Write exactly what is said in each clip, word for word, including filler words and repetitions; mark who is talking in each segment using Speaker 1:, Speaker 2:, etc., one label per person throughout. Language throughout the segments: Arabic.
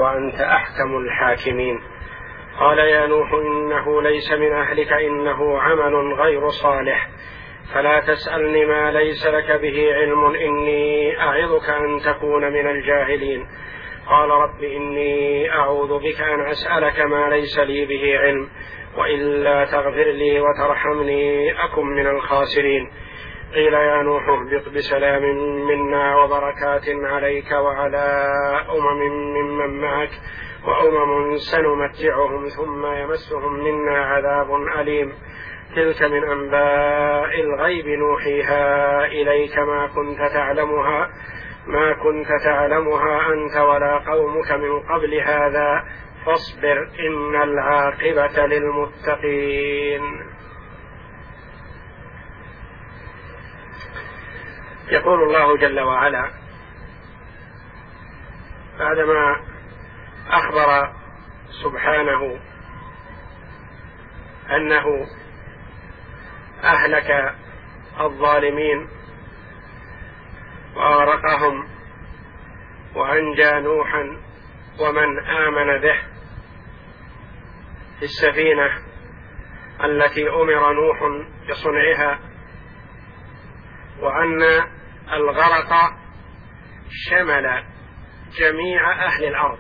Speaker 1: وأنت أحكم الحاكمين. قال يا نوح إنه ليس من أهلك إنه عمل غير صالح فلا تسألني ما ليس لك به علم إني أعظك أن تكون من الجاهلين. قال رب إني أعوذ بك أن أسألك ما ليس لي به علم وإلا تغفر لي وترحمني أكن من الخاسرين. قيل يا نوح اهبط بسلام منا وبركات عليك وعلى أمم ممن معك وأمم سنمتعهم ثم يمسهم منا عذاب أليم. تلك من أنباء الغيب نوحيها إليك ما كنت تعلمها ما كنت تعلمها أنت ولا قومك من قبل هذا فاصبر إن العاقبة للمتقين. يقول الله جل وعلا بعدما أخبر سبحانه أنه أهلك الظالمين وأغرقهم وأنجى نوحا ومن آمن به في السفينة التي أمر نوح بصنعها، وأن الغرق شمل جميع أهل الأرض،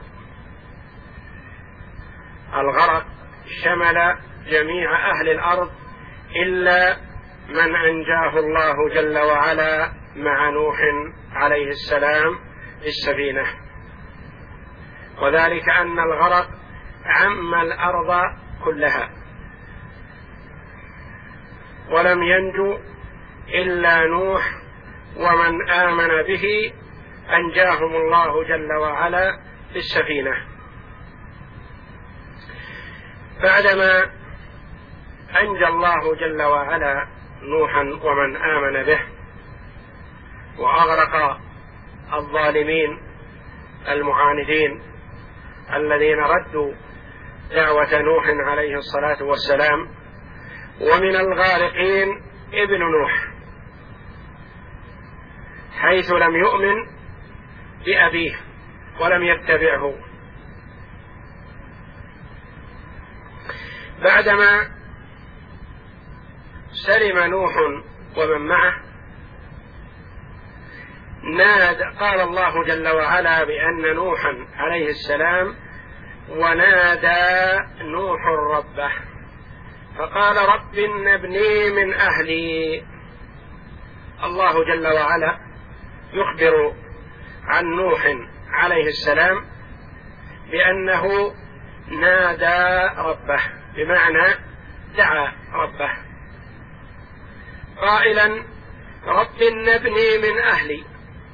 Speaker 1: الغرق شمل جميع أهل الأرض إلا من أنجاه الله جل وعلا مع نوح عليه السلام في السفينة، وذلك أن الغرق عم الأرض كلها ولم ينجو إلا نوح ومن آمن به أنجاهم الله جل وعلا في السفينة. بعدما أنجى الله جل وعلا نوحا ومن آمن به وأغرق الظالمين المعاندين الذين ردوا دعوة نوح عليه الصلاة والسلام، ومن الغارقين ابن نوح حيث لم يؤمن بأبيه ولم يتبعه. بعدما سلم نوح ومن معه نادى، قال الله جل وعلا بأن نوحا عليه السلام ونادى نوح ربه فقال رب إن ابني من أهلي. الله جل وعلا يخبر عن نوح عليه السلام بأنه نادى ربه، بمعنى دعا ربه قائلا رب إن ابني من أهلي.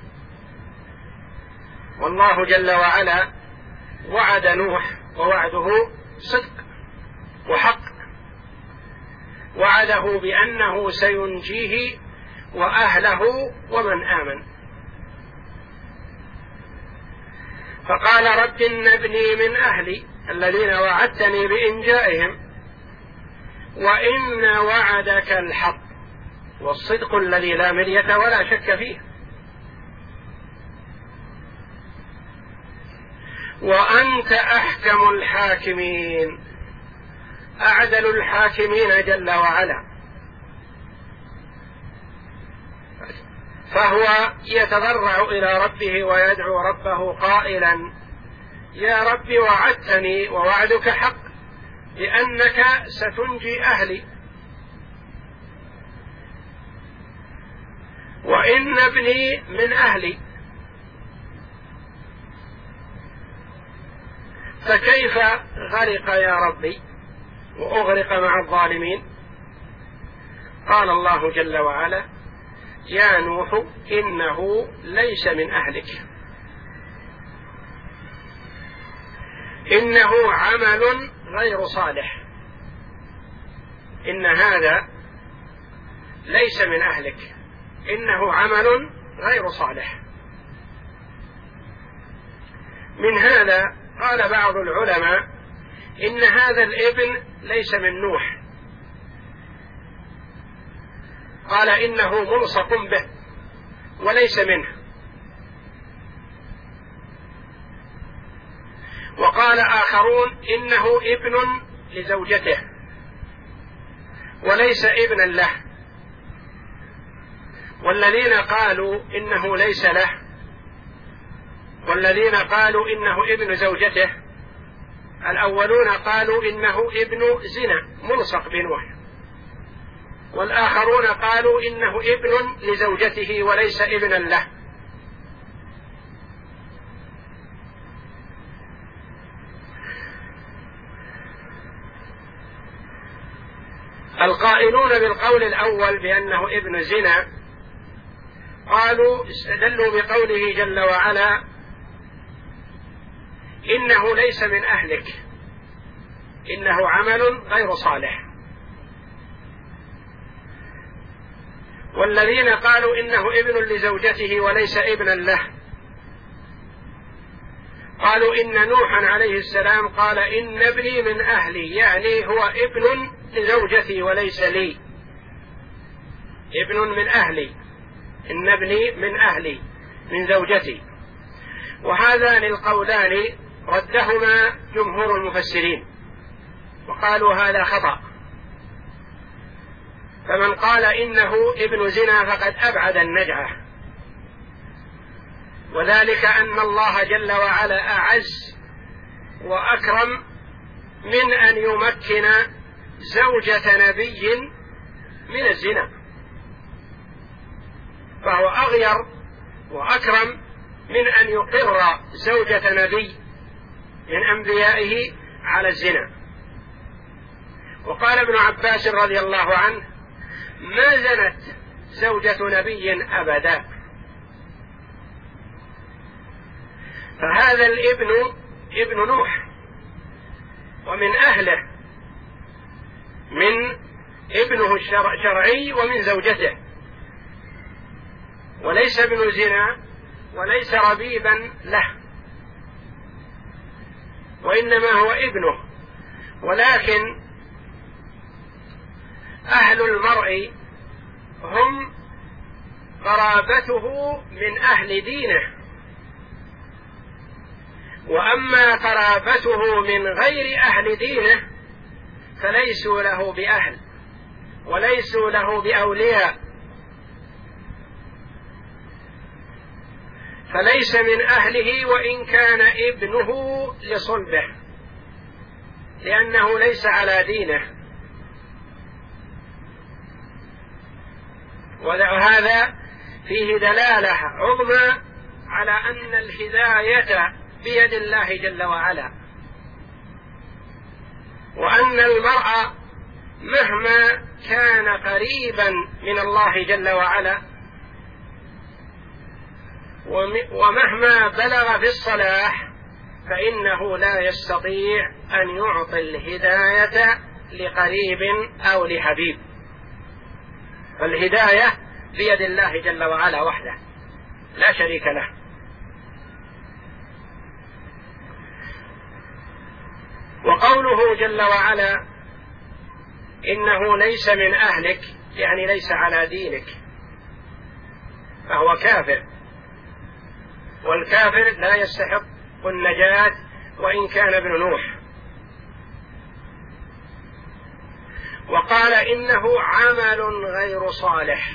Speaker 1: والله جل وعلا وعد نوح ووعده صدق وحق، وعده بأنه سينجيه وأهله ومن آمن، فقال رب إن ابني من أهلي الذين وعدتني بإنجائهم وإن وعدك الحق والصدق الذي لا مرية ولا شك فيه وأنت أحكم الحاكمين، أعدل الحاكمين جل وعلا. فهو يتضرع إلى ربه ويدعو ربه قائلا يا رب وعدتني ووعدك حق بأنك ستنجي أهلي، وإن ابني من أهلي، فكيف غرق يا ربي وأغرق مع الظالمين؟ قال الله جل وعلا يا نوح إنه ليس من أهلك إنه عمل غير صالح، إن هذا ليس من أهلك إنه عمل غير صالح. من هذا قال بعض العلماء إن هذا الابن ليس من نوح، قال إنه ملصق به وليس منه. وقال آخرون إنه ابن لزوجته وليس ابنا له. والذين قالوا إنه ليس له والذين قالوا إنه ابن زوجته الأولون قالوا إنه ابن زنا ملصق بنوح، والآخرون قالوا إنه ابن لزوجته وليس ابنا له. القائلون بالقول الأول بأنه ابن زنا قالوا استدلوا بقوله جل وعلا إنه ليس من أهلك إنه عمل غير صالح. والذين قالوا إنه ابن لزوجته وليس ابنا له قالوا إن نوحا عليه السلام قال إن ابني من أهلي، يعني هو ابن لزوجتي وليس لي، ابن من أهلي، إن ابني من أهلي من زوجتي. وهذان القولان ردهما جمهور المفسرين وقالوا هذا خطأ. فمن قال إنه ابن زنا فقد أبعد النجعة، وذلك أن الله جل وعلا أعز وأكرم من أن يمكن زوجة نبي من الزنا، فهو أغير وأكرم من أن يقر زوجة نبي من أنبيائه على الزنا. وقال ابن عباس رضي الله عنه ما زنت زوجة نبي أبدا. فهذا الابن ابن نوح ومن أهله، من ابنه الشرعي ومن زوجته، وليس ابن زنا وليس ربيبا له، وإنما هو ابنه. ولكن أهل المرء هم قرابته من أهل دينه، وأما قرابته من غير أهل دينه فليسوا له بأهل وليسوا له بأولياء، فليس من أهله وإن كان ابنه لصلبه، لأنه ليس على دينه. وهذا فيه دلالة عظمى على أن الهداية بيد الله جل وعلا، وأن المرء مهما كان قريبا من الله جل وعلا ومهما بلغ في الصلاح فإنه لا يستطيع أن يعطي الهداية لقريب أو لحبيب، فالهداية بيد الله جل وعلا وحده لا شريك له. وقوله جل وعلا إنه ليس من أهلك يعني ليس على دينك، فهو كافر، والكافر لا يستحق النجاة وإن كان ابن نوح. وقال إنه عمل غير صالح،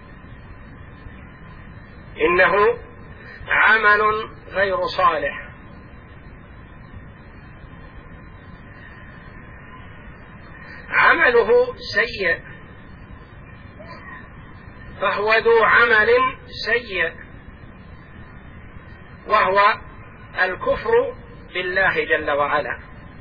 Speaker 1: إنه عمل غير صالح. عمله سيء، فهو ذو عمل سيء، وهو الكفر بالله جل وعلا.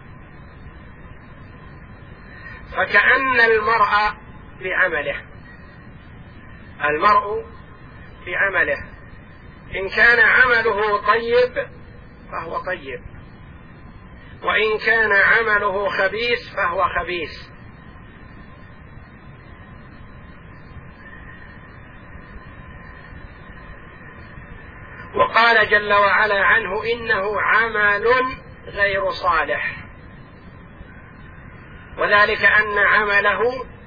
Speaker 1: فكأن المرء بعمله، المرء بعمله، إن كان عمله طيب فهو طيب، وإن كان عمله خبيث فهو خبيث. وقال جل وعلا عنه إنه عمل غير صالح، وذلك أن عمله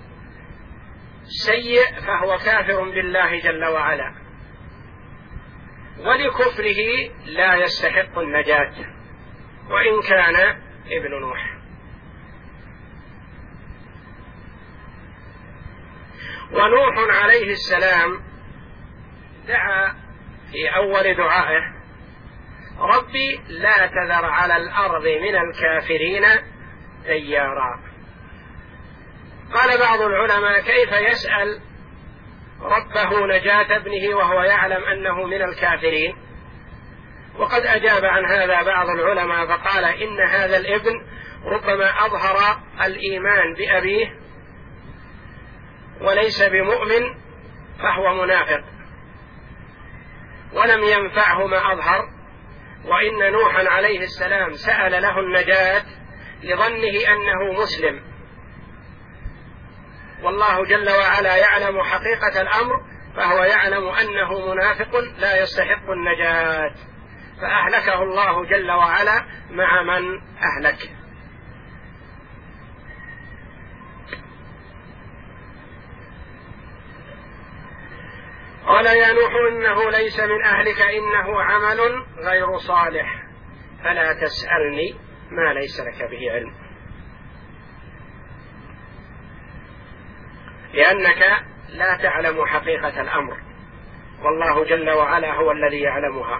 Speaker 1: سيء فهو كافر بالله جل وعلا، ولكفره لا يستحق النجاة. وإن كان ابن نوح. ونوح عليه السلام دعا في أول دعائه: ربي لا تذر على الأرض من الكافرين ديارا. قال بعض العلماء: كيف يسأل ربه نجاة ابنه وهو يعلم أنه من الكافرين؟ وقد أجاب عن هذا بعض العلماء فقال: إن هذا الابن ربما أظهر الإيمان بأبيه وليس بمؤمن فهو منافق، ولم ينفعه ما أظهر، وإن نوحا عليه السلام سأل له النجاة لظنه أنه مسلم، والله جل وعلا يعلم حقيقة الأمر، فهو يعلم أنه منافق لا يستحق النجاة، فأهلكه الله جل وعلا مع من أهلك. قال: يا نوح إنه ليس من أهلك إنه عمل غير صالح فلا تسألني ما ليس لك به علم، لأنك لا تعلم حقيقة الأمر، والله جل وعلا هو الذي يعلمها.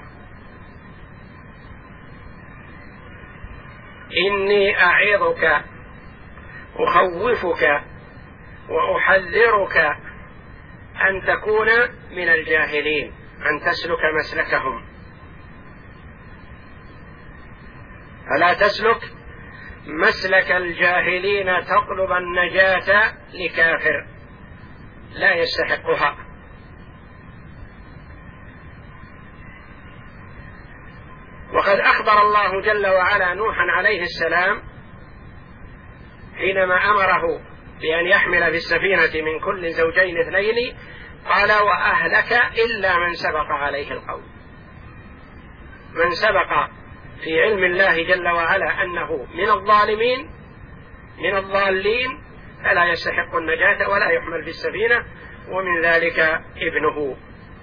Speaker 1: إني أعظك أخوفك وأحذرك أن تكون من الجاهلين، أن تسلك مسلكهم، فلا تسلك مسلك الجاهلين تطلب النجاة لكافر لا يستحقها. وقد أخبر الله جل وعلا نوحا عليه السلام حينما أمره بأن يحمل في السفينة من كل زوجين اثنين، قال: وأهلك إلا من سبق عليه القول. من سبق في علم الله جل وعلا أنه من الظالمين من الضالين فلا يستحق النجاة ولا يحمل في السفينة، ومن ذلك ابنه.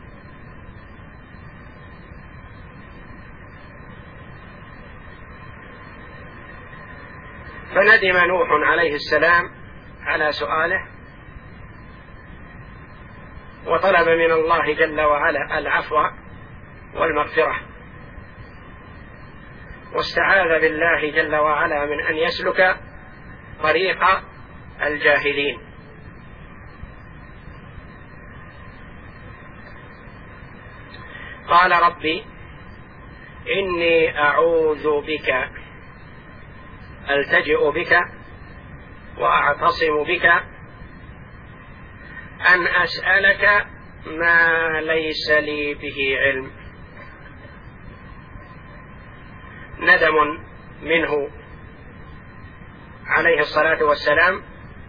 Speaker 1: فندم نوح عليه السلام على سؤاله، وطلب من الله جل وعلا العفو والمغفرة، واستعاذ بالله جل وعلا من أن يسلك طريق الجاهلين. قال: ربي إني أعوذ بك، ألتجئ بك وأعتصم بك أن أسألك ما ليس لي به علم. ندم منه عليه الصلاة والسلام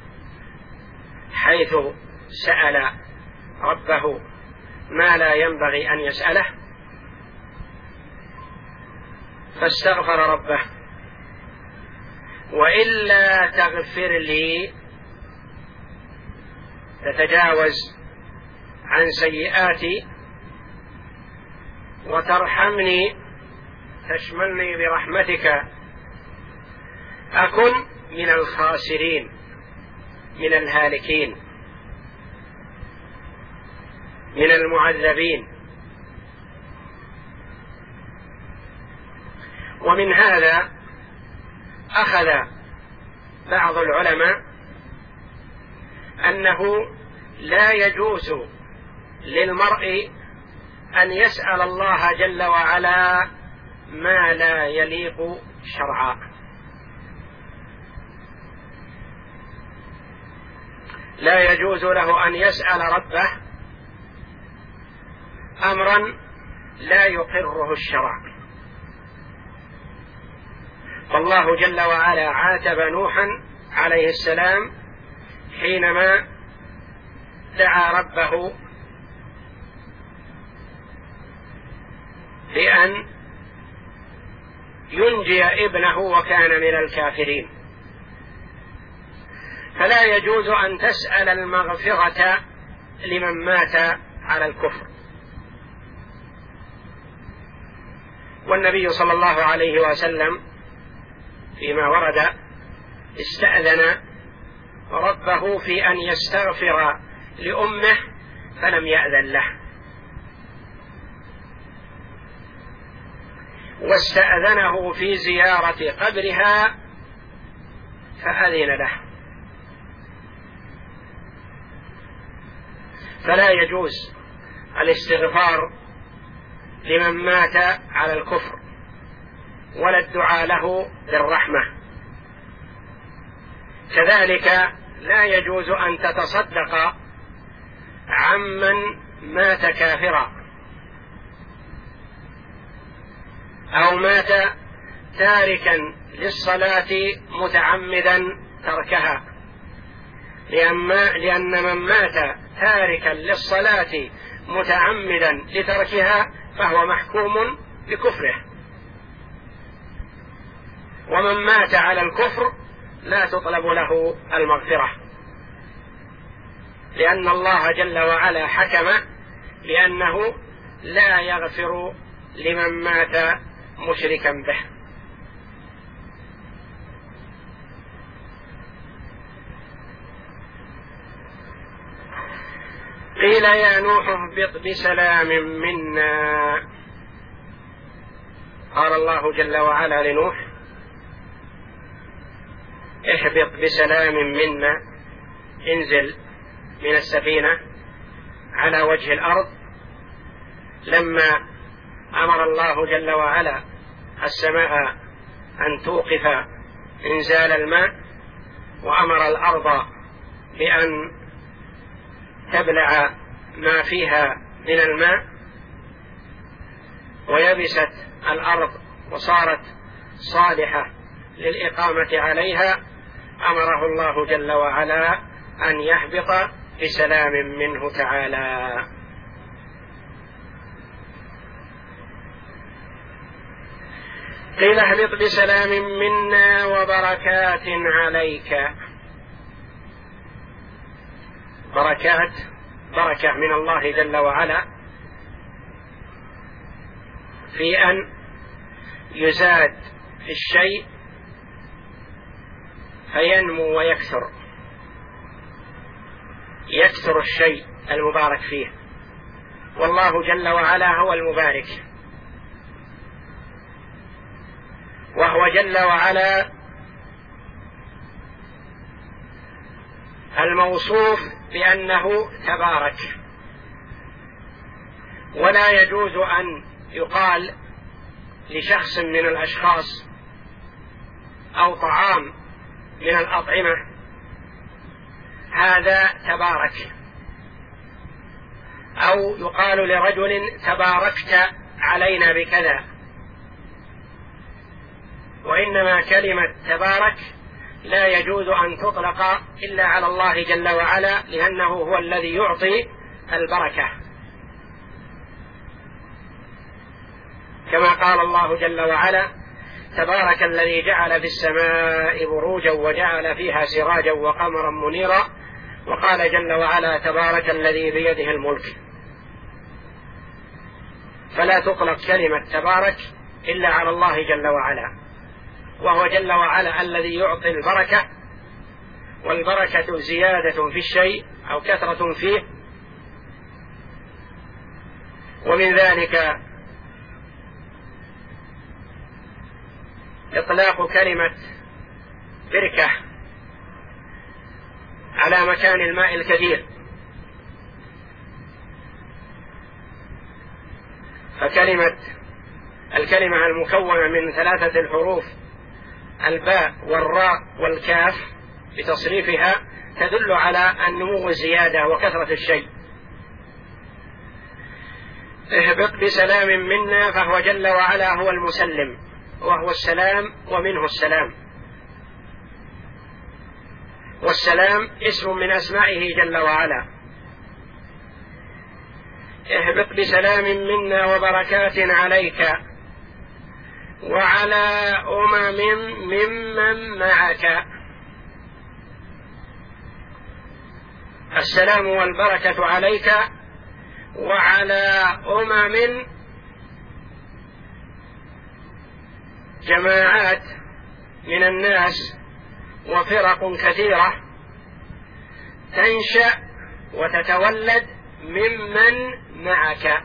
Speaker 1: حيث سأل ربه ما لا ينبغي أن يسأله، فاستغفر ربه: وإلا تغفر لي، تتجاوز عن سيئاتي وترحمني، تشملني برحمتك، أكن من الخاسرين من الهالكين من المعذبين. ومن هذا أخذ بعض العلماء أنه لا يجوز للمرء أن يسأل الله جل وعلا ما لا يليق شرعا، لا يجوز له أن يسأل ربه أمرا لا يقره الشرع. فالله جل وعلا عاتب نوحا عليه السلام حينما دعا ربه بأن ينجي ابنه وكان من الكافرين. فلا يجوز أن تسأل المغفرة لمن مات على الكفر. والنبي صلى الله عليه وسلم فيما ورد استأذن ربه في أن يستغفر لأمه فلم يأذن له، واستأذنه في زيارة قبرها فأذن له. فلا يجوز الاستغفار لمن مات على الكفر ولا الدعاء له بالرحمة. كذلك لا يجوز أن تتصدق عمن مات كافرا أو مات تاركا للصلاة متعمدا تركها، لأن من مات تاركا للصلاة متعمدا لتركها فهو محكوم بكفره، ومن مات على الكفر لا تطلب له المغفرة، لأن الله جل وعلا حكم بأنه لا يغفر لمن مات مشركا به. قيل يا نوح اهبط بسلام منا. قال الله جل وعلا لنوح اهبط بسلام منا، انزل من السفينة على وجه الأرض. لما أمر الله جل وعلا السماء أن توقف إنزال الماء، وأمر الأرض بأن تبلع ما فيها من الماء، ويبست الأرض وصارت صالحة للإقامة عليها، أمره الله جل وعلا أن يهبط بسلام منه تعالى. قيل اهبط بسلام منا وبركات عليك. بركات، بركة من الله جل وعلا في أن يزاد في الشيء فينمو ويكثر، يكثر الشيء المبارك فيه، والله جل وعلا هو المبارك، وهو جل وعلا الموصوف بأنه تبارك. ولا يجوز أن يقال لشخص من الأشخاص أو طعام من الأطعمة هذا تبارك، أو يقال لرجل تباركت علينا بكذا، وإنما كلمة تبارك لا يجوز أن تطلق إلا على الله جل وعلا، لأنه هو الذي يعطي البركة، كما قال الله جل وعلا تبارك الذي جعل في السماء بروجا وجعل فيها سراجا وقمرا منيرا، وقال جل وعلا تبارك الذي بيده الملك. فلا تطلق كلمة تبارك إلا على الله جل وعلا، وهو جل وعلا الذي يعطي البركة، والبركة زيادة في الشيء أو كثرة فيه. ومن ذلك إطلاق كلمة بركة على مكان الماء الكثير، فكلمة الكلمة المكونة من ثلاثة الحروف الباء والراء والكاف بتصريفها تدل على النمو الزيادة وكثرة الشيء. اهبط بسلام منا، فهو جل وعلا هو المسلم، وهو السلام ومنه السلام، والسلام اسم من أسمائه جل وعلا. اهبط بسلام منا وبركات عليك وعلى أمم ممن معك. السلام والبركة عليك وعلى أمم جماعات من الناس وفرق كثيرة تنشأ وتتولد ممن معك.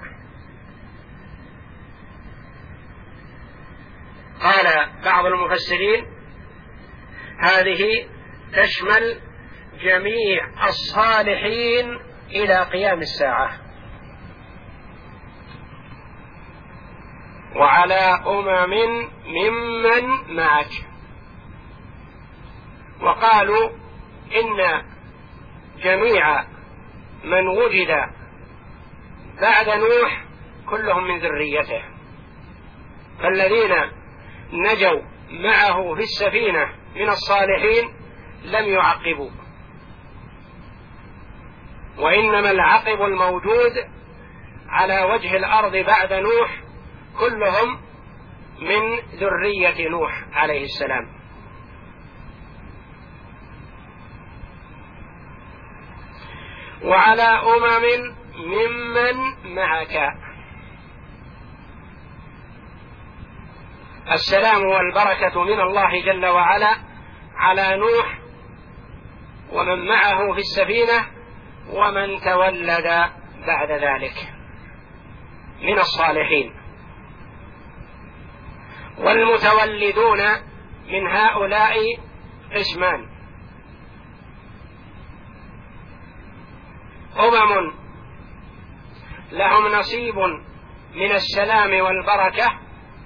Speaker 1: قال بعض المفسرين هذه تشمل جميع الصالحين إلى قيام الساعة وعلى أمم ممن معك. وقالوا إن جميع من وجد بعد نوح كلهم من ذريته، فالذين نجوا معه في السفينة من الصالحين لم يعقبوا، وإنما العقب الموجود على وجه الأرض بعد نوح كلهم من ذرية نوح عليه السلام. وعلى أمم ممن معك. السلام والبركة من الله جل وعلا على نوح ومن معه في السفينة ومن تولد بعد ذلك من الصالحين. والمتولدون من هؤلاء قسمان: أمم لهم نصيب من السلام والبركة،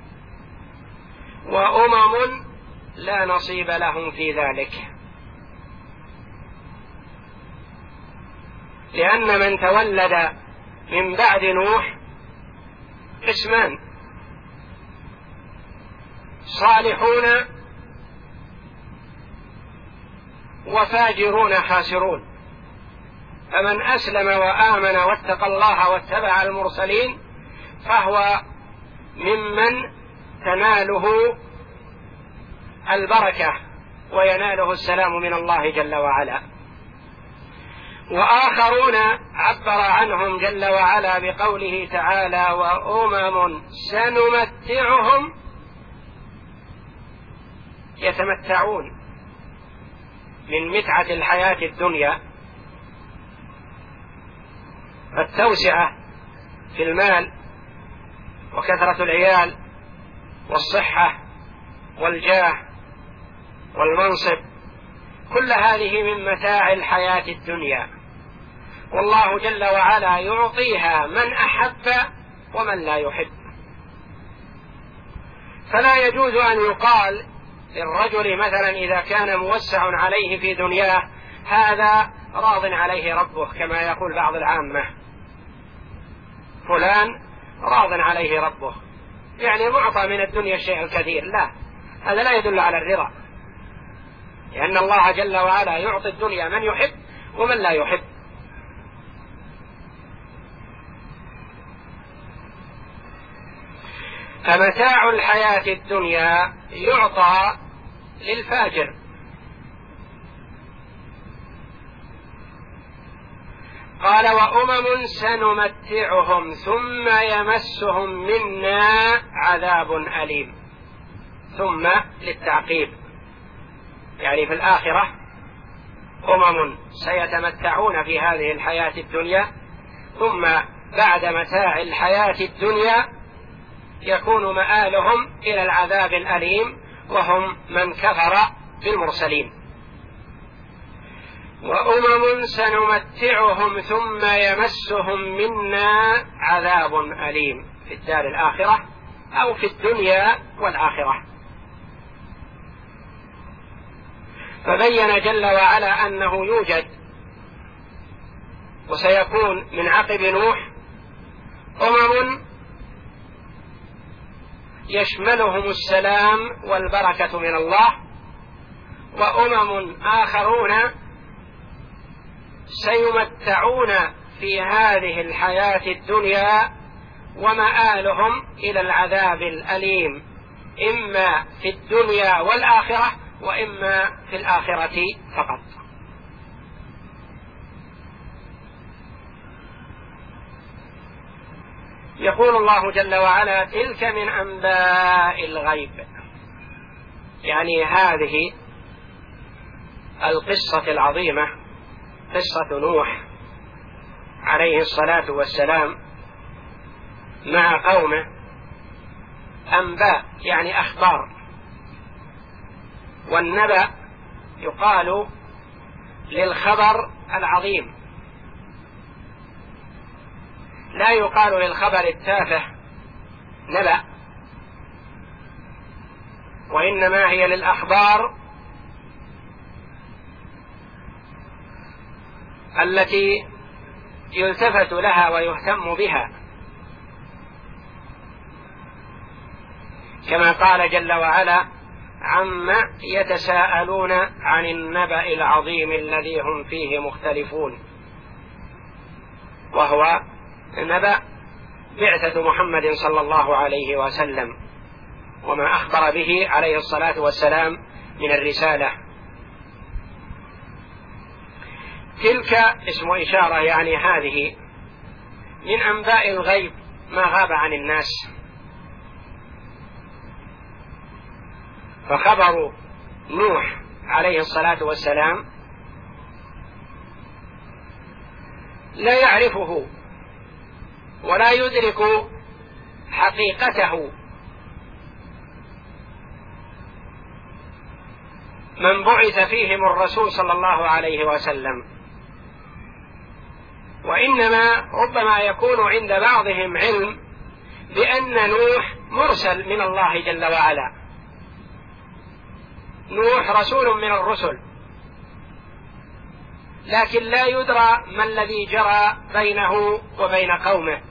Speaker 1: وأمم لا نصيب لهم في ذلك، لأن من تولد من بعد نوح قسمان: صالحون وفاجرون خاسرون. فمن أسلم وآمن واتقى الله واتبع المرسلين فهو ممن تناله البركة ويناله السلام من الله جل وعلا. وآخرون عبر عنهم جل وعلا بقوله تعالى: وأمم سنمتعهم يتمتعون من متعة الحياة الدنيا، فالتوسعة في المال وكثرة العيال والصحة والجاه والمنصب، كل هذه من متاع الحياة الدنيا، والله جل وعلا يعطيها من أحب ومن لا يحب. فلا يجوز أن يقال للرجل مثلا إذا كان موسع عليه في دنياه: هذا راض عليه ربه، كما يقول بعض العامة: فلان راض عليه ربه، يعني معطى من الدنيا الشيء الكثير. لا، هذا لا يدل على الرضا، لأن الله جل وعلا يعطي الدنيا من يحب ومن لا يحب. فمتاع الحياة الدنيا يعطى للفاجر. قال: وأمم سنمتعهم ثم يمسهم منا عذاب أليم. ثم للتعقيب، يعني في الآخرة أمم سيتمتعون في هذه الحياة الدنيا، ثم بعد متاع الحياة الدنيا يكون مآلهم إلى العذاب الأليم، وهم من كفر بالمرسلين. وأمم سنمتعهم ثم يمسهم منا عذاب أليم في الدار الآخرة أو في الدنيا والآخرة. فبين جل وعلا أنه يوجد وسيكون من عقب نوح أمم يشملهم السلام والبركة من الله، وأمم آخرون سيمتعون في هذه الحياة الدنيا ومآلهم إلى العذاب الأليم، إما في الدنيا والآخرة وإما في الآخرة فقط. يقول الله جل وعلا: تلك من أنباء الغيب يعني هذه القصة العظيمة، قصة نوح عليه الصلاة والسلام مع قومه، أنباء يعني أخبار، والنبأ يقال للخبر العظيم، لا يقال للخبر التافه نبأ، وإنما هي للأخبار التي يلتفت لها ويهتم بها، كما قال جل وعلا: عما يتساءلون عن النبأ العظيم الذي هم فيه مختلفون، وهو نبأ بعثة محمد صلى الله عليه وسلم وما أخبر به عليه الصلاة والسلام من الرسالة. تلك اسم إشارة، يعني هذه من أنباء الغيب ما غاب عن الناس. فخبر نوح عليه الصلاة والسلام لا يعرفه ولا يدرك حقيقته من بعث فيهم الرسول صلى الله عليه وسلم، وإنما ربما يكون عند بعضهم علم بأن نوح مرسل من الله جل وعلا، نوح رسول من الرسل، لكن لا يدرى ما الذي جرى بينه وبين قومه.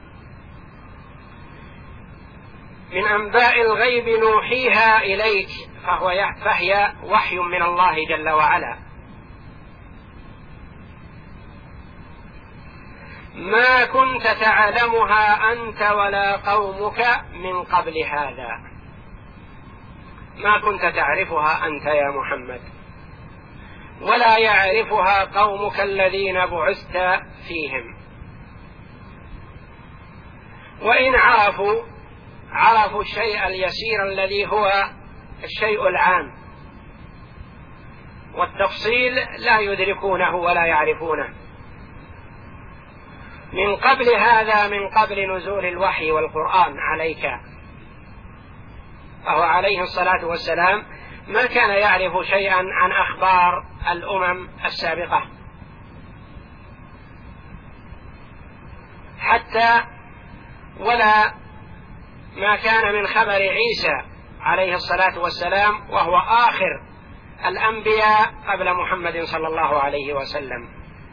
Speaker 1: من أنباء الغيب نوحيها إليك، فهو فهي وحي من الله جل وعلا. ما كنت تعلمها أنت ولا قومك من قبل هذا، ما كنت تعرفها أنت يا محمد، ولا يعرفها قومك الذين بعثت فيهم، وإن عرفوا عرفوا الشيء اليسير الذي هو الشيء العام، والتفصيل لا يدركونه ولا يعرفونه. من قبل هذا، من قبل نزول الوحي والقرآن عليك، فهو عليه الصلاة والسلام ما كان يعرف شيئا عن أخبار الأمم السابقة، حتى ولا ما كان من خبر عيسى عليه الصلاة والسلام، وهو آخر الأنبياء قبل محمد صلى الله عليه وسلم.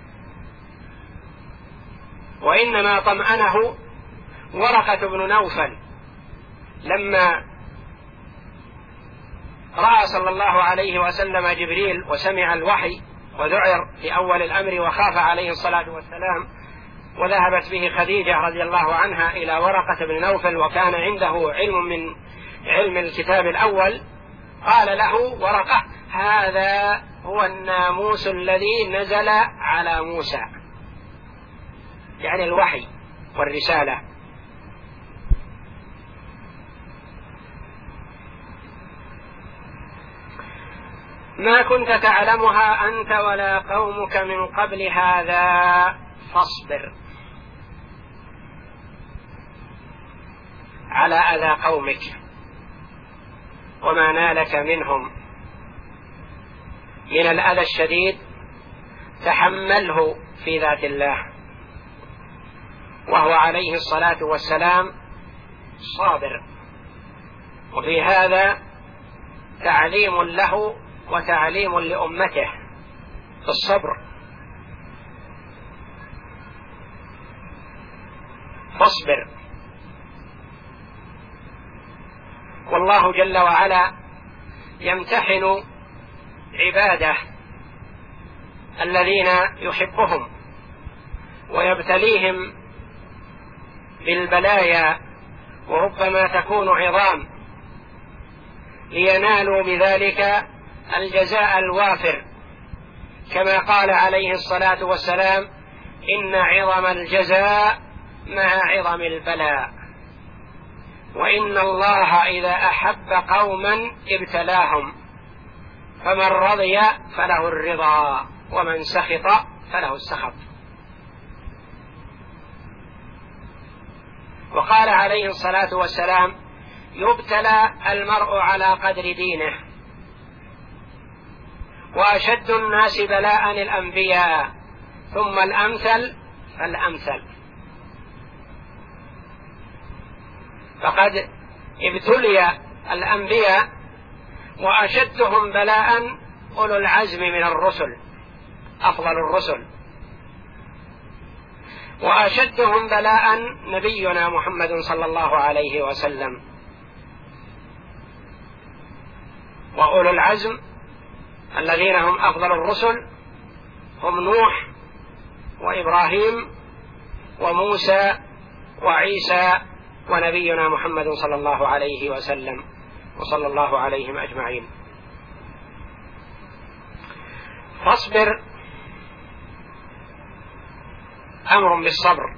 Speaker 1: وإنما طمأنه ورقة بن نوفل لما رأى صلى الله عليه وسلم جبريل وسمع الوحي وذعر في أول الأمر وخاف عليه الصلاة والسلام، وذهبت به خديجة رضي الله عنها إلى ورقة بن نوفل، وكان عنده علم من علم الكتاب الأول. قال له ورقة: هذا هو الناموس الذي نزل على موسى، يعني الوحي والرسالة. ما كنت تعلمها أنت ولا قومك من قبل هذا فاصبر على أذى قومك وما نالك منهم من الأذى الشديد، تحمله في ذات الله، وهو عليه الصلاة والسلام صابر. وفي هذا تعليم له وتعليم لأمته في الصبر. فاصبر. والله جل وعلا يمتحن عباده الذين يحبهم ويبتليهم بالبلايا، وربما تكون عظام، لينالوا بذلك الجزاء الوافر، كما قال عليه الصلاة والسلام: إن عظم الجزاء مع عظم البلاء. وإن الله إذا أحب قوما ابتلاهم، فمن رضي فله الرضا ومن سخط فله السخط. وقال عليه الصلاة والسلام: يبتلى المرء على قدر دينه، وأشد الناس بلاء الأنبياء، ثم الأمثل فالأمثل. فقد ابتلي الأنبياء وأشدهم بلاء أولو العزم من الرسل، أفضل الرسل، وأشدهم بلاء نبينا محمد صلى الله عليه وسلم. وأولو العزم الذين هم أفضل الرسل هم نوح وإبراهيم وموسى وعيسى ونبينا محمد صلى الله عليه وسلم، وصلى الله عليهم أجمعين. فاصبر أمر بالصبر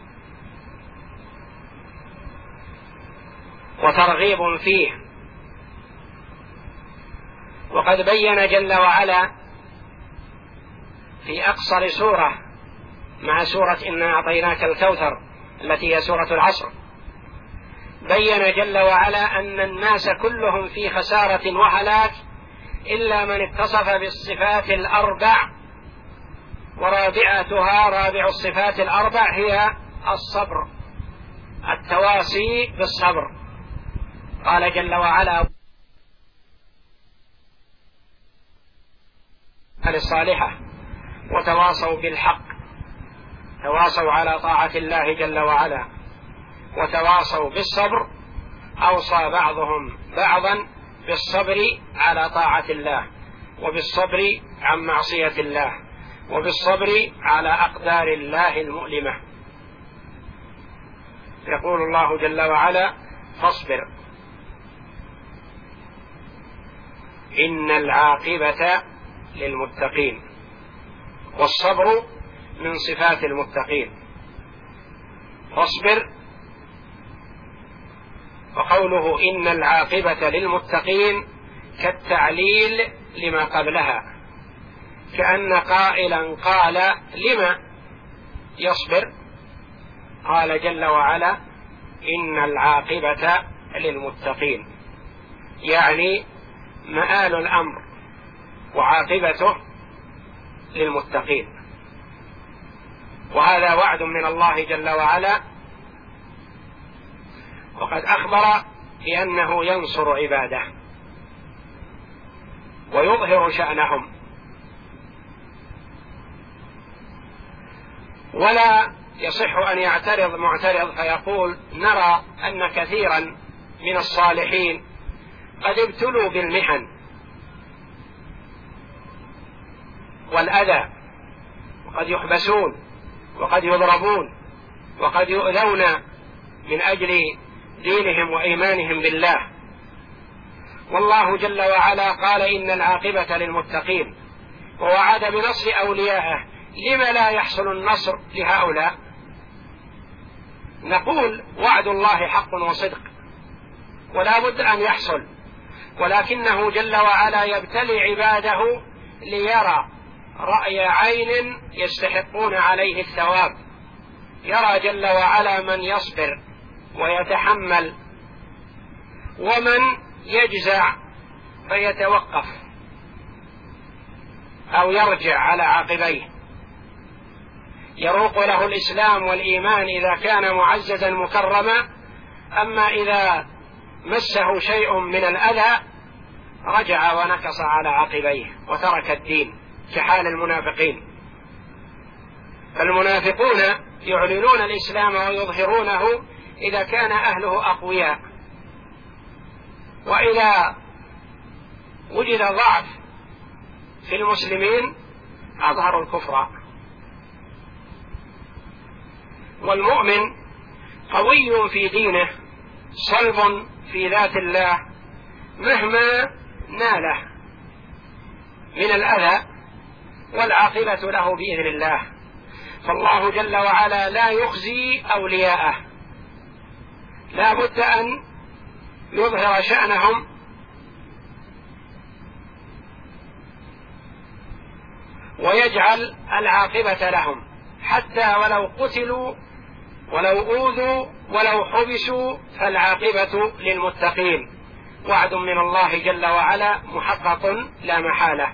Speaker 1: وترغيب فيه. وقد بين جل وعلا في أقصر سورة مع سورة إنا أعطيناك الكوثر التي هي سورة العصر، بين جل وعلا أن الناس كلهم في خسارة وهلاك إلا من اتصف بالصفات الأربع، ورابعتها رابع الصفات الأربع هي الصبر، التواصي بالصبر. قال جل وعلا: الصالحة وتواصوا بالحق، تواصوا على طاعة الله جل وعلا، وتواصوا بالصبر، أوصى بعضهم بعضا بالصبر على طاعة الله، وبالصبر عن معصية الله، وبالصبر على أقدار الله المؤلمة. يقول الله جل وعلا: فاصبر إن العاقبة للمتقين. والصبر من صفات المتقين. فاصبر، وقوله إن العاقبة للمتقين كالتعليل لما قبلها، كأن قائلا قال: لما يصبر؟ قال جل وعلا: إن العاقبة للمتقين، يعني مآل الأمر وعاقبته للمتقين. وهذا وعد من الله جل وعلا، وقد أخبر بأنه ينصر عباده ويظهر شأنهم. ولا يصح أن يعترض معترض فيقول: نرى أن كثيرا من الصالحين قد ابتلوا بالمحن والأذى، وقد يحبسون وقد يضربون وقد يؤذون من أجل دينهم وإيمانهم بالله. والله جل وعلا قال: إن العاقبة للمتقين، ووعد بنصر أوليائه. لم لا يحصل النصر لهؤلاء؟ نقول: وعد الله حق وصدق ولا بد أن يحصل، ولكنه جل وعلا يبتلي عباده ليرى رأي عين يستحقون عليه الثواب، يرى جل وعلا من يصبر ويتحمل، ومن يجزع فيتوقف أو يرجع على عقبيه. يروق له الإسلام والإيمان إذا كان معززا مكرما، أما إذا مسه شيء من الأذى رجع ونكص على عقبيه وترك الدين، كحال المنافقين. فالمنافقون يعلنون الإسلام ويظهرونه إذا كان أهله أقوياء، وإذا وجد ضعف في المسلمين أظهروا الكفر. والمؤمن قوي في دينه صلب في ذات الله، مهما ناله من الأذى والعاقبة له بإذن الله. فالله جل وعلا لا يخزي أولياءه، لا بد أن يظهر شأنهم ويجعل العاقبة لهم، حتى ولو قتلوا ولو أوذوا ولو حبسوا فالعاقبة للمتقين، وعد من الله جل وعلا محقق لا محالة.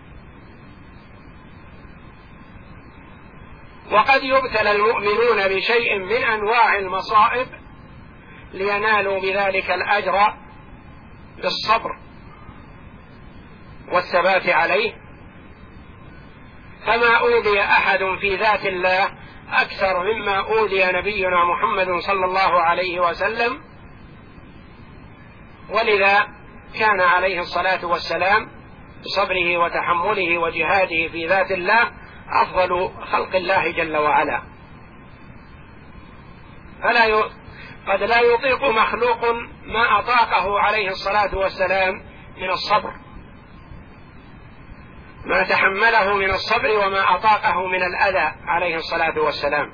Speaker 1: وقد يبتلى المؤمنون بشيء من أنواع المصائب لينالوا بذلك الأجر بالصبر والثبات عليه، فما أوذي أحد في ذات الله أكثر مما أوذي نبينا محمد صلى الله عليه وسلم، ولذا كان عليه الصلاة والسلام بصبره وتحمله وجهاده في ذات الله أفضل خلق الله جل وعلا. فلا ي... قد لا يطيق مخلوق ما أطاقه عليه الصلاة والسلام من الصبر، ما تحمله من الصبر وما أطاقه من الأذى عليه الصلاة والسلام.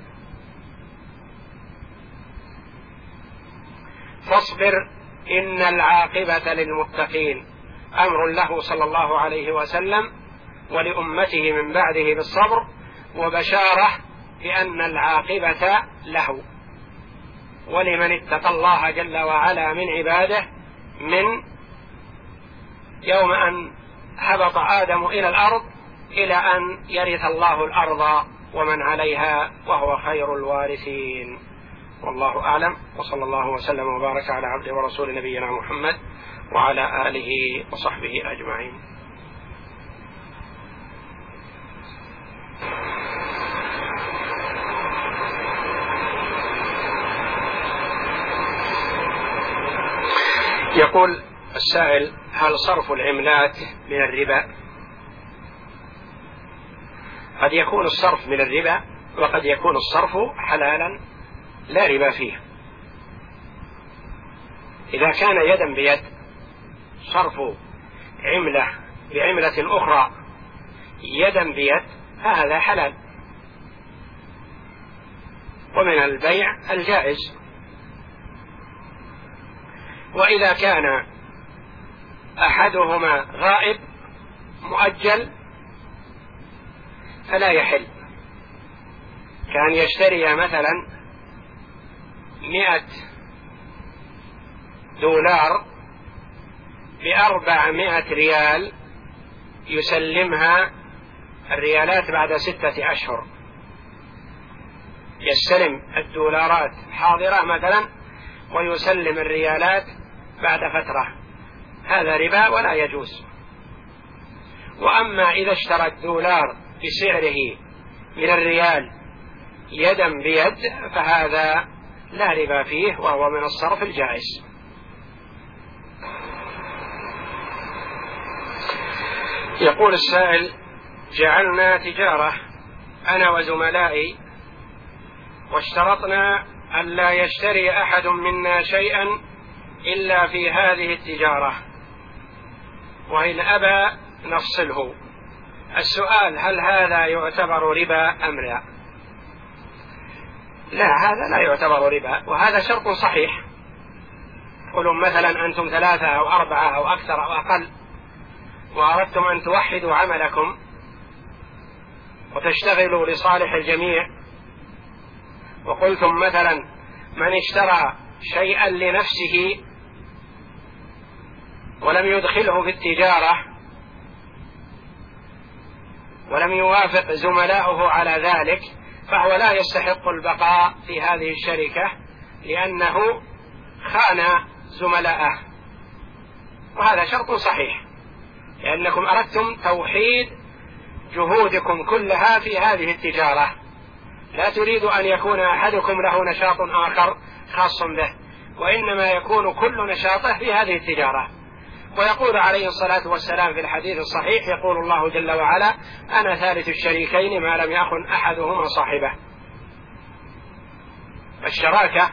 Speaker 1: فاصبر إن العاقبة للمتقين، أمر له صلى الله عليه وسلم ولأمته من بعده بالصبر، وبشارة بأن العاقبة له ولمن اتقى الله جل وعلا من عباده، من يوم أن هبط آدم إلى الأرض إلى أن يرث الله الأرض ومن عليها وهو خير الوارثين. والله أعلم، وصلى الله وسلم وبارك على عبده ورسول نبينا محمد وعلى آله وصحبه أجمعين. يقول السائل: هل صرف العملات من الربا؟ قد يكون الصرف من الربا وقد يكون الصرف حلالا لا ربا فيه. إذا كان يدا بيد صرف عملة بعملة أخرى يدا بيد فهذا حلال، ومن البيع الجائز. وإذا كان أحدهما غائب مؤجل فلا يحل. كان يشتري مثلا مئة دولار بأربعمائة ريال يسلمها الريالات بعد ستة أشهر، يستلم الدولارات حاضرة مثلا ويسلم الريالات بعد فترة، هذا ربا ولا يجوز. وأما إذا اشترى الدولار بسعره من الريال يدا بيد فهذا لا ربا فيه، وهو من الصرف الجائز. يقول السائل: جعلنا تجارة أنا وزملائي واشترطنا أن لا يشتري أحد منا شيئا إلا في هذه التجارة، وإن أبى نفصله. السؤال: هل هذا يعتبر ربا أم لا؟ لا، هذا لا يعتبر ربا، وهذا شرط صحيح. قلوا مثلا أنتم ثلاثة أو أربعة أو أكثر أو أقل وأردتم أن توحدوا عملكم وتشتغلوا لصالح الجميع، وقلتم مثلا من اشترى شيئا لنفسه ولم يدخله في التجارة ولم يوافق زملاؤه على ذلك فهو لا يستحق البقاء في هذه الشركة لأنه خان زملاءه، وهذا شرط صحيح، لأنكم أردتم توحيد جهودكم كلها في هذه التجارة، لا تريد أن يكون أحدكم له نشاط آخر خاص به، وإنما يكون كل نشاطه في هذه التجارة. ويقول عليه الصلاة والسلام في الحديث الصحيح: يقول الله جل وعلا: أنا ثالث الشريكين ما لم يخن أحدهما صاحبه. الشراكة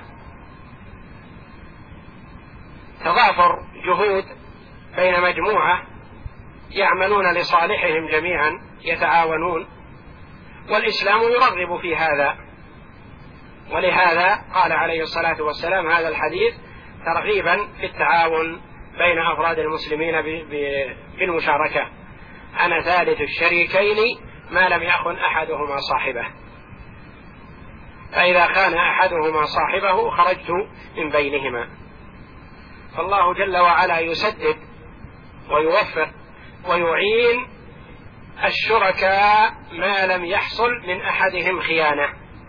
Speaker 1: تضافر جهود بين مجموعة يعملون لصالحهم جميعا، يتعاونون، والإسلام يرغب في هذا. ولهذا قال عليه الصلاة والسلام هذا الحديث ترغيبا في التعاون بين أفراد المسلمين بالمشاركة: أنا ثالث الشريكين ما لم يخن أحدهما صاحبه، فإذا خان أحدهما صاحبه خرجت من بينهما. فالله جل وعلا يسدد ويوفق ويعين الشركاء ما لم يحصل من أحدهم خيانة.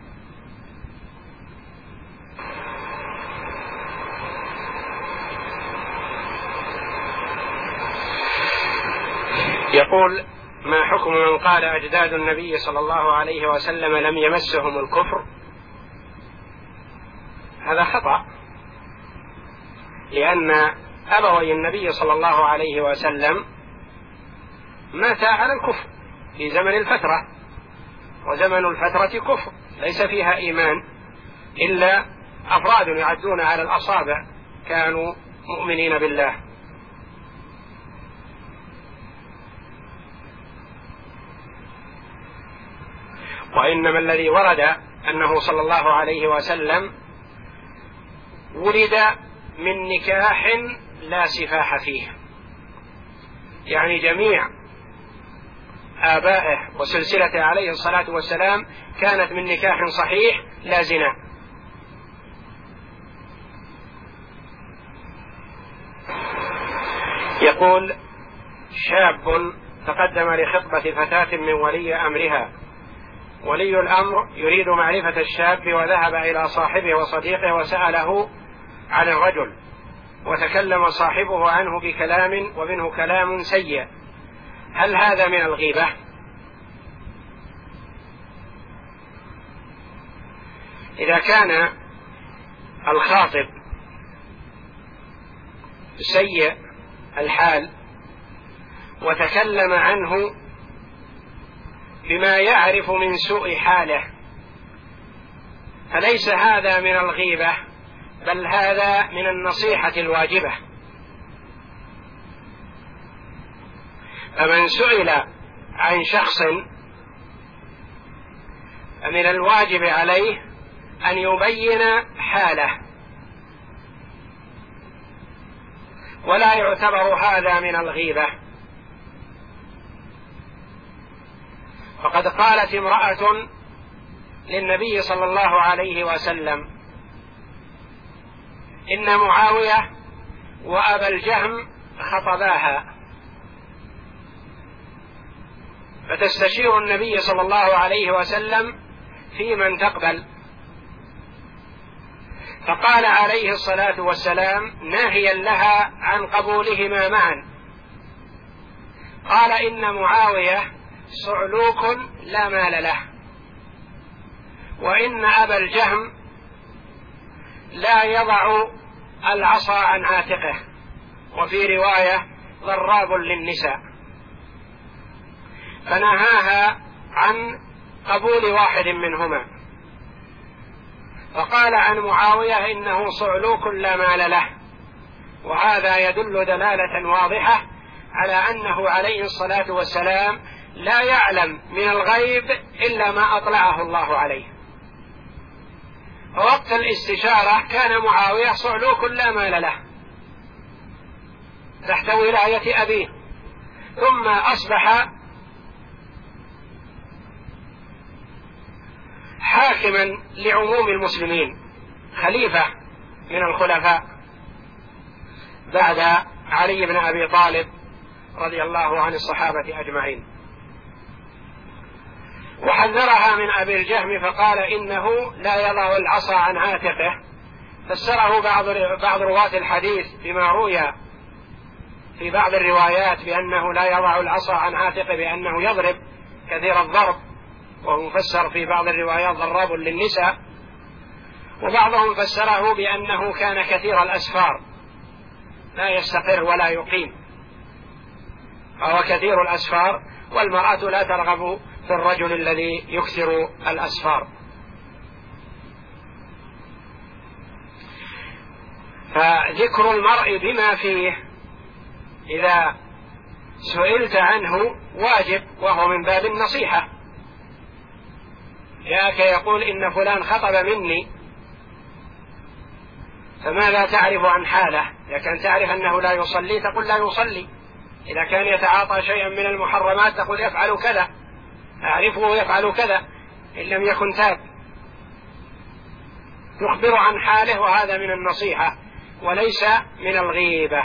Speaker 1: يقول: ما حكم من قال أجداد النبي صلى الله عليه وسلم لم يمسهم الكفر؟ هذا خطأ، لأن أبوي النبي صلى الله عليه وسلم ماتا على الكفر في زمن الفترة، وزمن الفترة كفر ليس فيها إيمان إلا أفراد يعدون على الأصابع كانوا مؤمنين بالله. وإنما الذي ورد أنه صلى الله عليه وسلم ولد من نكاح لا سفاح فيه، يعني جميع آبائه وسلسلته عليه الصلاة والسلام كانت من نكاح صحيح لا زنا. يقول: شاب تقدم لخطبة فتاة من ولي أمرها، ولي الأمر يريد معرفة الشاب وذهب إلى صاحبه وصديقه وسأله عن الرجل، وتكلم صاحبه عنه بكلام ومنه كلام سيء، هل هذا من الغيبة؟ إذا كان الخاطب سيء الحال وتكلم عنه بما يعرف من سوء حاله فليس هذا من الغيبة، بل هذا من النصيحة الواجبة. فمن سئل عن شخص فمن الواجب عليه أن يبين حاله، ولا يعتبر هذا من الغيبة. فقد قالت امرأة للنبي صلى الله عليه وسلم: إن معاوية وأبا الجهم خطباها، فتستشير النبي صلى الله عليه وسلم في من تقبل. فقال عليه الصلاة والسلام ناهيا لها عن قبولهما معا، قال: إن معاوية صعلوك لا مال له، وإن أبا الجهم لا يضع العصا عن عاتقه، وفي رواية ضراب للنساء. فنهاها عن قبول واحد منهما، فقال عن معاوية إنه صعلوك لا مال له، وهذا يدل دلالة واضحة على أنه عليه الصلاة والسلام لا يعلم من الغيب إلا ما أطلعه الله عليه. فوقت الاستشارة كان معاوية صعلوك لا مال له تحت ولاية أبيه، ثم أصبح حاكما لعموم المسلمين، خليفة من الخلفاء بعد علي بن أبي طالب رضي الله عن الصحابة أجمعين. وحذرها من أبي الجهم فقال إنه لا يضع العصا عن عاتقه، فسره بعض بعض رواة الحديث بما روي في بعض الروايات بأنه لا يضع العصا عن عاتقه بأنه يضرب كثير الضرب، وهو مفسر في بعض الروايات ضراب للنساء، وبعضهم فسره بأنه كان كثير الأسفار لا يستقر ولا يقيم، فهو كثير الأسفار، والمرأة لا ترغب في الرجل الذي يكثر الأسفار. فذكر المرء بما فيه إذا سئلت عنه واجب، وهو من باب النصيحة، جاءك يقول إن فلان خطب مني، فماذا تعرف عن حاله؟ إذا كان تعرف أنه لا يصلي تقول لا يصلي، إذا كان يتعاطى شيئا من المحرمات تقول يفعل كذا، أعرفه يفعل كذا، إن لم يكن تاب. تخبر عن حاله، وهذا من النصيحة وليس من الغيبة.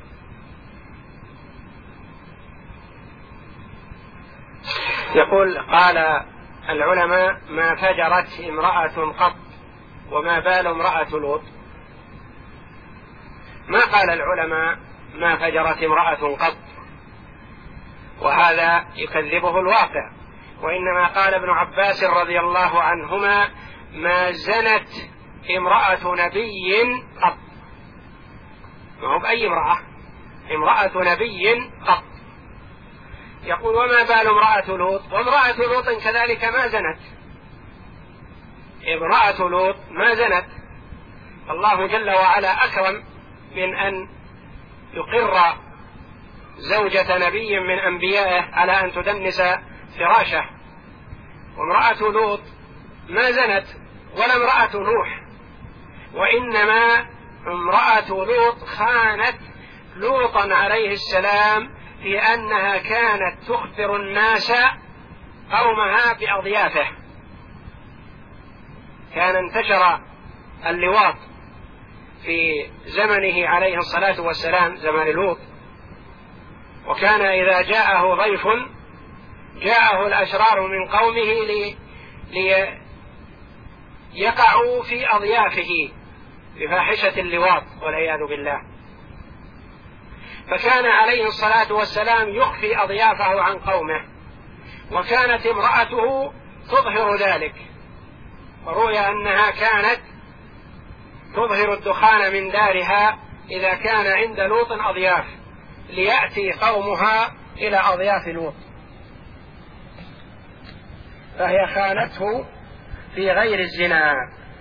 Speaker 1: يقول قال العلماء: ما فجرت امرأة قط وما بال امرأة لوط. ما قال العلماء ما فجرت امرأة قط، وهذا يكذبه الواقع، وإنما قال ابن عباس رضي الله عنهما: ما زنت امرأة نبي قط. ما هو بأي امرأة، امرأة نبي قط. يقول: وما بال امرأة لوط؟ وامرأة لوط كذلك ما زنت، امرأة لوط ما زنت. الله جل وعلا أكرم من أن يقر زوجة نبي من أنبيائه على أن تدنس فراشه. وامرأة لوط ما زنت، ولا امرأة نوح، وإنما امرأة لوط خانت لوطا عليه السلام في أنها كانت تخبر الناس قومها بأضيافه. كان انتشر اللواط في زمنه عليه الصلاة والسلام، زمن لوط، وكان إذا جاءه ضيف جاءه الأشرار من قومه ليقعوا في أضيافه بفاحشة اللواط والعياذ بالله. فكان عليه الصلاة والسلام يخفي أضيافه عن قومه، وكانت امرأته تظهر ذلك، وروي أنها كانت تظهر الدخان من دارها إذا كان عند لوط أضياف، ليأتي قومها إلى أضياف لوط، فهي خانته في غير الزنا.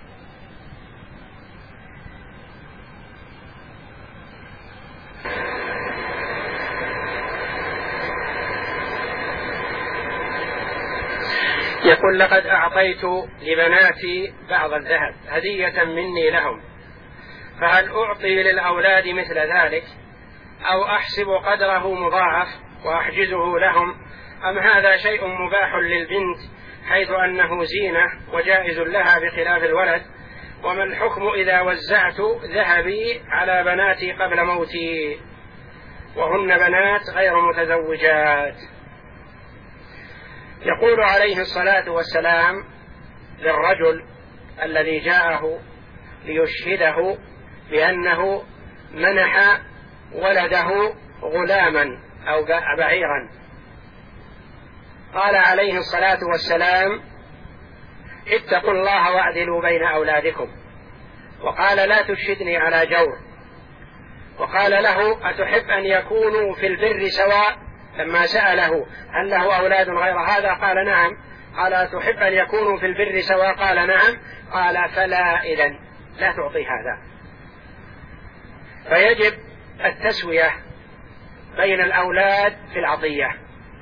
Speaker 1: يقول: لقد أعطيت لبناتي بعض الذهب هدية مني لهم، فهل أعطي للأولاد مثل ذلك أو أحسب قدره مضاعف وأحجزه لهم، أم هذا شيء مباح للبنت حيث أنه زينة وجائز لها بخلاف الولد؟ وما الحكم إذا وزعت ذهبي على بناتي قبل موتي وهن بنات غير متزوجات؟ يقول عليه الصلاة والسلام للرجل الذي جاءه ليشهده بأنه منح ولده غلاما أو بعيرا، قال عليه الصلاة والسلام: اتقوا الله واعدلوا بين أولادكم. وقال: لا تشهدني على جور. وقال له: أتحب أن يكونوا في البر سواء؟ لما سأله هل له أولاد غير هذا قال: نعم. قال: أتحب أن يكونوا في البر سواء؟ قال: نعم. قال: فلا إذن لا تعطي هذا. فيجب التسوية بين الأولاد في العطية،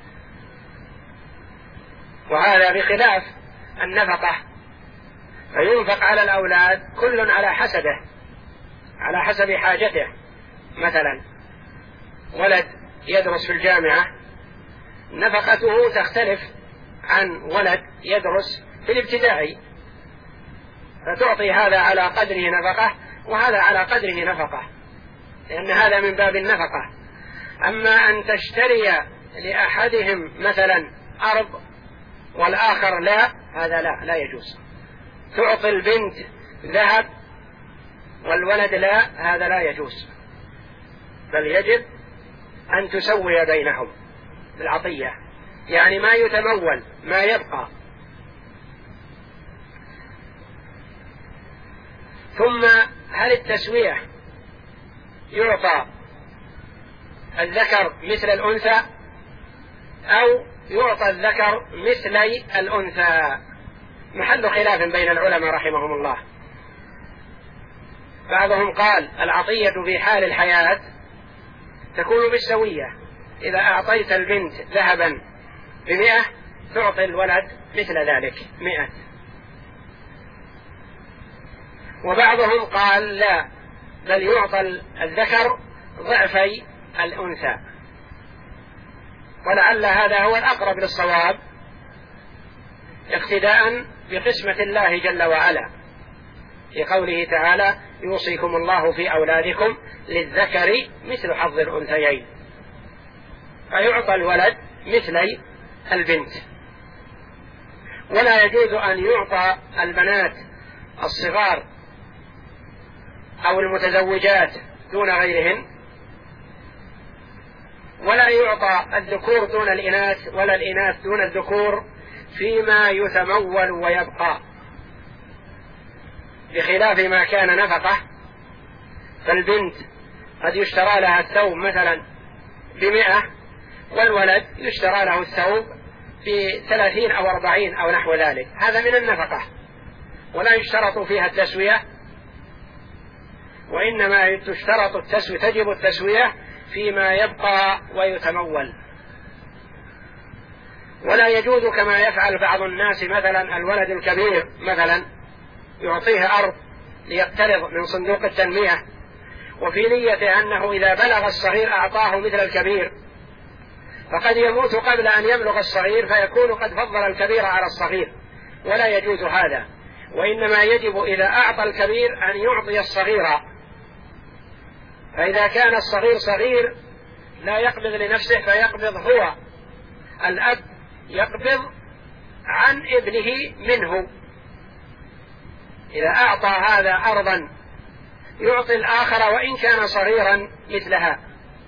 Speaker 1: وهذا بخلاف النفقة، فينفق على الأولاد كل على حسبه، على حسب حاجته. مثلا ولد يدرس في الجامعة نفقته تختلف عن ولد يدرس في الابتدائي، فتعطي هذا على قدره نفقة وهذا على قدره نفقة، لأن هذا من باب النفقة. أما أن تشتري لأحدهم مثلا أرض والآخر لا، هذا لا لا يجوز. تعطي البنت ذهب والولد لا، هذا لا يجوز، بل يجب أن تسوي بينهم بالعطية، يعني ما يتمول ما يبقى. ثم هل التسوية يعطى الذكر مثل الأنثى أو يعطى الذكر مثلي الأنثى؟ محل خلاف بين العلماء رحمهم الله. بعضهم قال العطية في حال الحياة تكون بالسوية، إذا أعطيت البنت ذهبا بمئة تعطي الولد مثل ذلك مئة، وبعضهم قال لا، بل يعطى الذكر ضعفي الأنثى، ولعل هذا هو الأقرب للصواب اقتداء بقسمة الله جل وعلا في قوله تعالى: يوصيكم الله في أولادكم للذكر مثل حظ الأنثيين، فيعطى الولد مثلي البنت. ولا يجوز أن يعطى البنات الصغار أو المتزوجات دون غيرهن، ولا يعطى الذكور دون الإناث ولا الإناث دون الذكور فيما يتمول ويبقى، بخلاف ما كان نفقة. فالبنت قد يشترى لها الثوب مثلا بمئة، والولد يشترى له الثوب بثلاثين أو أربعين أو نحو ذلك، هذا من النفقة، ولا يشترط فيها التسوية، وإنما تشترط التسوية، تجب التسوية فيما يبقى ويتمول. ولا يجوز كما يفعل بعض الناس، مثلا الولد الكبير مثلا يعطيه أرض ليقترض من صندوق التنمية، وفي نيته أنه إذا بلغ الصغير أعطاه مثل الكبير، فقد يموت قبل أن يبلغ الصغير فيكون قد فضل الكبير على الصغير، ولا يجوز هذا. وإنما يجب إذا أعطى الكبير أن يعطي الصغير، فإذا كان الصغير صغير لا يقبض لنفسه فيقبض هو، الأب يقبض عن ابنه منه. إذا أعطى هذا أرضا يعطي الآخر وإن كان صغيرا مثلها،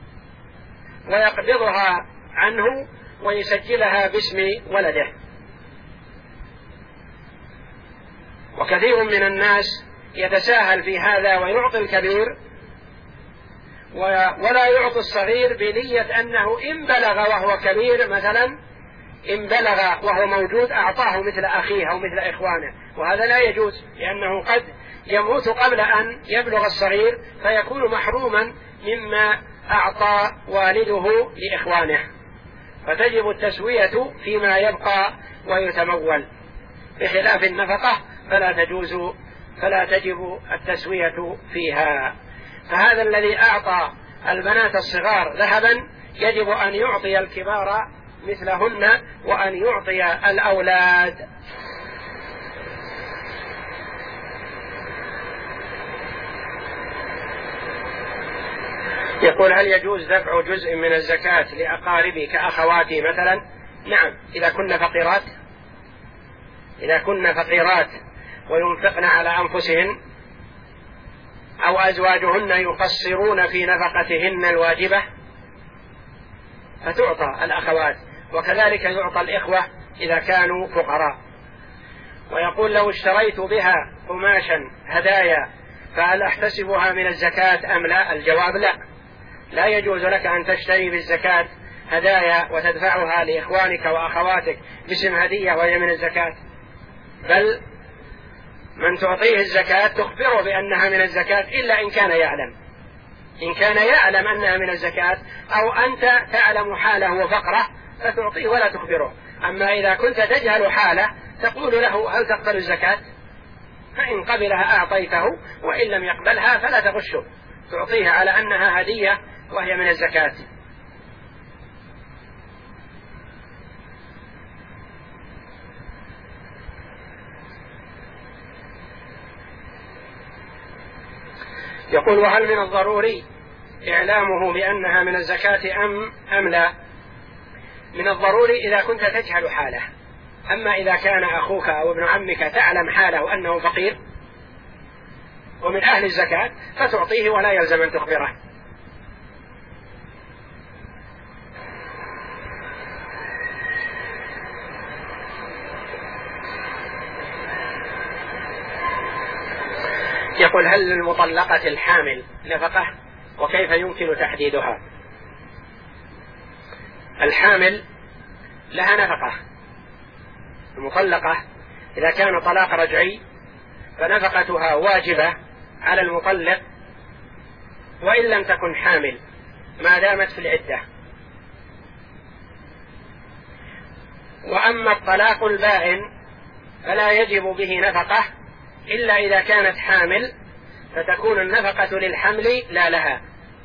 Speaker 1: ويقبضها عنه ويسجلها باسم ولده. وكثير من الناس يتساهل في هذا ويعطي الكبير ولا يعطي الصغير بنية أنه إن بلغ وهو كبير مثلا، إن بلغ وهو موجود أعطاه مثل أخيه أو مثل إخوانه، وهذا لا يجوز، لأنه قد يموت قبل أن يبلغ الصغير فيكون محروما مما أعطى والده لإخوانه. فتجب التسوية فيما يبقى ويتمول، بخلاف النفقة فلا تجوز فلا تجب التسوية فيها. فهذا الذي أعطى البنات الصغار ذهبا يجب أن يعطي الكبار مثلهن، وأن يعطي الأولاد. يقول: هل يجوز دفع جزء من الزكاة لأقاربي كأخواتي مثلا؟ نعم، إذا كن فقيرات إذا كن فقيرات وينفقن على أنفسهن، أو أزواجهن يقصرون في نفقتهن الواجبة، فتعطى الأخوات، وكذلك يعطى الإخوة إذا كانوا فقراء. ويقول: لو اشتريت بها قماشا هدايا فهل أحتسبها من الزكاة أم لا؟ الجواب لا، لا يجوز لك أن تشتري بالزكاة هدايا وتدفعها لإخوانك وأخواتك باسم هدية وهي من الزكاة، بل من تعطيه الزكاة تخبره بأنها من الزكاة إلا إن كان يعلم إن كان يعلم أنها من الزكاة، أو أنت تعلم حاله وفقره فتعطيه ولا تخبره. أما إذا كنت تجهل حاله تقول له: هل تقبل الزكاة؟ فإن قبلها أعطيته، وإن لم يقبلها فلا تغشه، تعطيها على أنها هدية وهي من الزكاة. يقول: وهل من الضروري إعلامه بأنها من الزكاة أم أم لا؟ من الضروري إذا كنت تجهل حاله. أما إذا كان أخوك أو ابن عمك تعلم حاله أنه فقير ومن أهل الزكاة فتعطيه ولا يلزم أن تخبره. يقول: هل للمطلقة الحامل نفقة؟ وكيف يمكن تحديدها؟ الحامل لها نفقة، المطلقة إذا كان طلاق رجعي فنفقتها واجبة على المطلق وإن لم تكن حامل ما دامت في العدة. وأما الطلاق البائن فلا يجب به نفقة إلا إذا كانت حامل فتكون النفقة للحمل لا لها.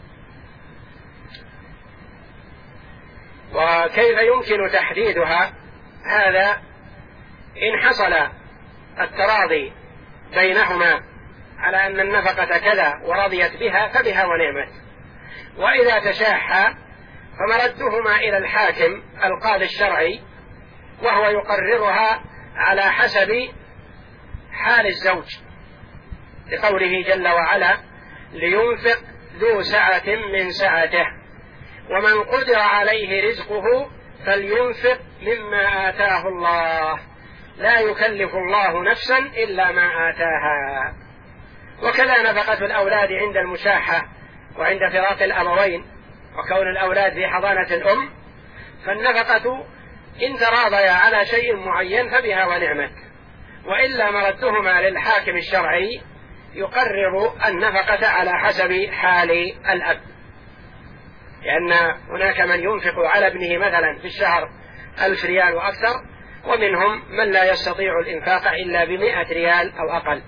Speaker 1: وكيف يمكن تحديدها؟ هذا إن حصل التراضي بينهما على أن النفقة كذا ورضيت بها فبها ونعمت، وإذا تشاحا فمردهما إلى الحاكم القاضي الشرعي وهو يقررها على حسب حال الزوج، لقوله جل وعلا: لينفق ذو سعة من سعته ومن قدر عليه رزقه فلينفق مما آتاه الله لا يكلف الله نفسا إلا ما آتاها. وكذا نفقة الأولاد عند المشاحة وعند فراق الأبوين وكون الأولاد في حضانة الأم، فالنفقة إن تراضيا على شيء معين فبها ونعمت، وإلا مردهما للحاكم الشرعي يقرر النفقة على حسب حال الأب، لأن هناك من ينفق على ابنه مثلا في الشهر ألف ريال وأكثر، ومنهم من لا يستطيع الإنفاق إلا بمئة ريال أو أقل.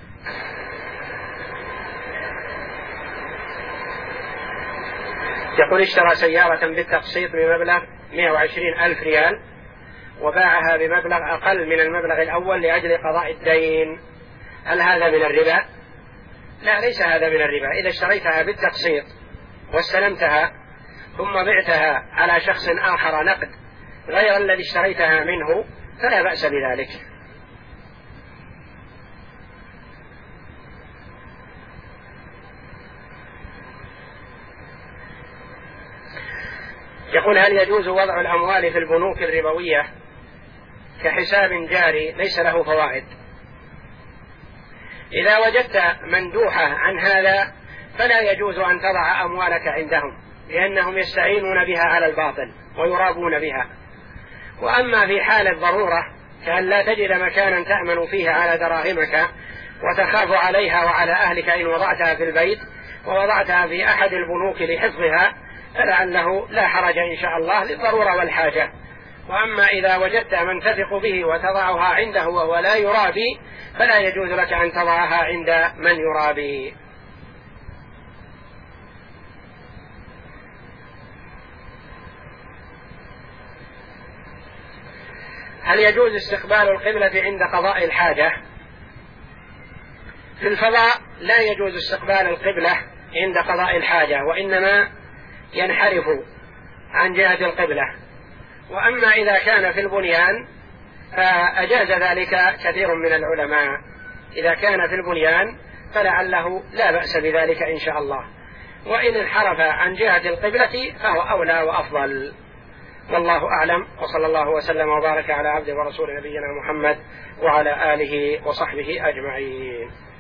Speaker 1: يقول: اشترى سيارة بالتقسيط بمبلغ مئة وعشرين ألف ريال وباعها بمبلغ أقل من المبلغ الأول لأجل قضاء الدين، هل هذا من الربا؟ لا، ليس هذا من الربا. إذا اشتريتها بالتقسيط واستلمتها ثم بعتها على شخص آخر نقد غير الذي اشتريتها منه فلا بأس بذلك. يقول: هل يجوز وضع الأموال في البنوك الربوية كحساب جاري ليس له فوائد؟ إذا وجدت مندوحة عن هذا فلا يجوز أن تضع أموالك عندهم، لأنهم يستعينون بها على الباطل ويرابون بها. وأما في حال الضرورة كأن لا تجد مكانا تأمن فيه على دراهمك وتخاف عليها وعلى أهلك إن وضعتها في البيت ووضعتها في أحد البنوك لحفظها، فلعله لا حرج إن شاء الله للضرورة والحاجة. وأما إذا وجدت من تثق به وتضعها عنده وهو لا يرابي فلا يجوز لك أن تضعها عند من يرابي. هل يجوز استقبال القبلة عند قضاء الحاجة؟ في الفضاء لا يجوز استقبال القبلة عند قضاء الحاجة، وإنما ينحرف عن جهة القبلة. وأما إذا كان في البنيان فأجاز ذلك كثير من العلماء، إذا كان في البنيان فلعله لا بأس بذلك إن شاء الله، وإن انحرف عن جهة القبلة فهو أولى وأفضل، والله أعلم. وصلى الله وسلم وبارك على عبده ورسول نبينا محمد وعلى آله وصحبه أجمعين.